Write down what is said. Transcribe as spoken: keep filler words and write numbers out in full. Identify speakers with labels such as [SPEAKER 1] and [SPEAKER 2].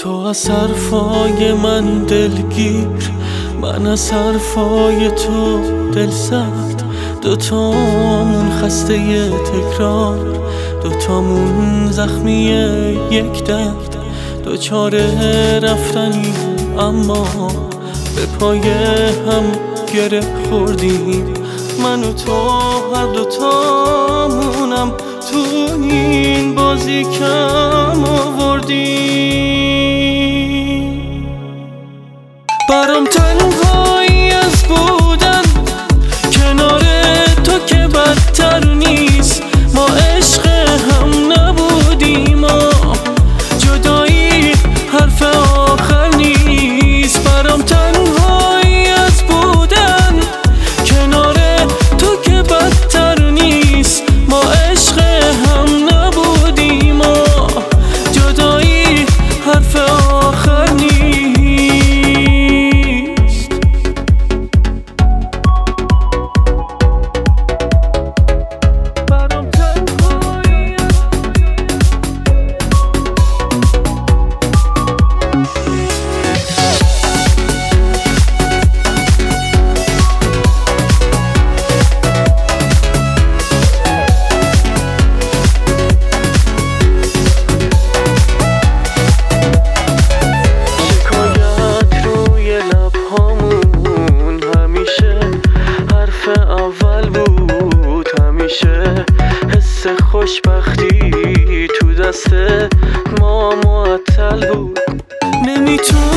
[SPEAKER 1] تو از حرفای من دلگیر، من از حرفای تو دل سرد. دوتامون خسته ی تکرار، دوتامون زخمی یک درد. دو چاره رفتنی اما به پای هم گره خوردیم. من و تو هر دوتامونم تو این بازی کم آوردیم. برام تنهایی از بودن کنار تو که بدتر نیست. ما عشق هم نبودیم، جدایی حرف آخر نیست. برام تنهایی از بودن کنار تو که بدتر نیست. ما عشق هم نبودیم، جدایی حرف آخر نیست. اول بود همیشه حس خوشبختی تو دست ما معطل بود. نمیتونم